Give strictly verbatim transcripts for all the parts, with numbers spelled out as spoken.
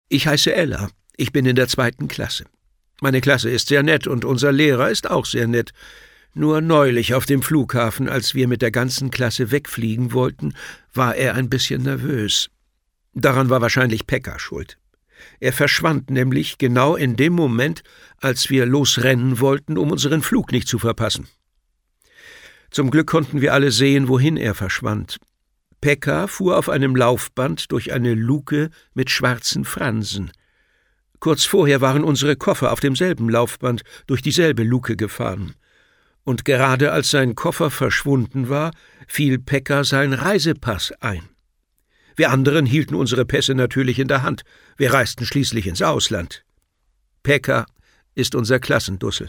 Ich heiße Ella. Ich bin in der zweiten Klasse. Meine Klasse ist sehr nett und unser Lehrer ist auch sehr nett. Nur neulich auf dem Flughafen, als wir mit der ganzen Klasse wegfliegen wollten, war er ein bisschen nervös. Daran war wahrscheinlich Pekka schuld. Er verschwand nämlich genau in dem Moment, als wir losrennen wollten, um unseren Flug nicht zu verpassen. Zum Glück konnten wir alle sehen, wohin er verschwand. Pekka fuhr auf einem Laufband durch eine Luke mit schwarzen Fransen. Kurz vorher waren unsere Koffer auf demselben Laufband durch dieselbe Luke gefahren. Und gerade als sein Koffer verschwunden war, fiel Pekka sein Reisepass ein. Wir anderen hielten unsere Pässe natürlich in der Hand. Wir reisten schließlich ins Ausland. Pekka ist unser Klassendussel.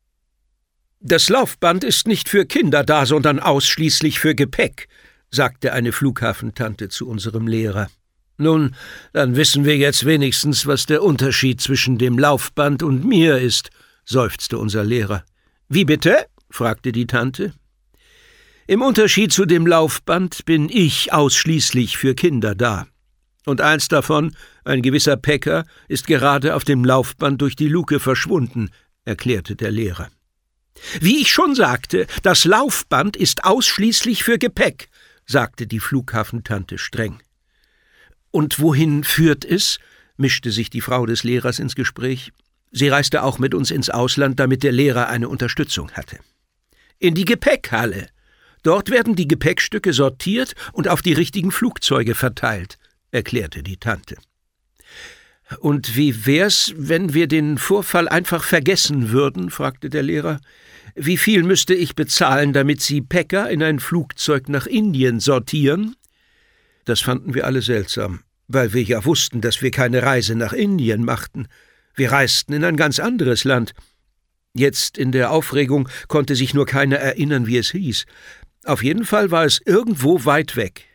»Das Laufband ist nicht für Kinder da, sondern ausschließlich für Gepäck«, sagte eine Flughafentante zu unserem Lehrer. »Nun, dann wissen wir jetzt wenigstens, was der Unterschied zwischen dem Laufband und mir ist«, seufzte unser Lehrer. »Wie bitte?« fragte die Tante. »Im Unterschied zu dem Laufband bin ich ausschließlich für Kinder da. Und eins davon, ein gewisser Pekka, ist gerade auf dem Laufband durch die Luke verschwunden«, erklärte der Lehrer. »Wie ich schon sagte, das Laufband ist ausschließlich für Gepäck«, sagte die Flughafentante streng. »Und wohin führt es?«, mischte sich die Frau des Lehrers ins Gespräch. Sie reiste auch mit uns ins Ausland, damit der Lehrer eine Unterstützung hatte. »In die Gepäckhalle. Dort werden die Gepäckstücke sortiert und auf die richtigen Flugzeuge verteilt«, erklärte die Tante. »Und wie wär's, wenn wir den Vorfall einfach vergessen würden?«, fragte der Lehrer. »Wie viel müsste ich bezahlen, damit Sie Pekka in ein Flugzeug nach Indien sortieren?« Das fanden wir alle seltsam, weil wir ja wussten, dass wir keine Reise nach Indien machten. Wir reisten in ein ganz anderes Land. Jetzt in der Aufregung konnte sich nur keiner erinnern, wie es hieß. Auf jeden Fall war es irgendwo weit weg.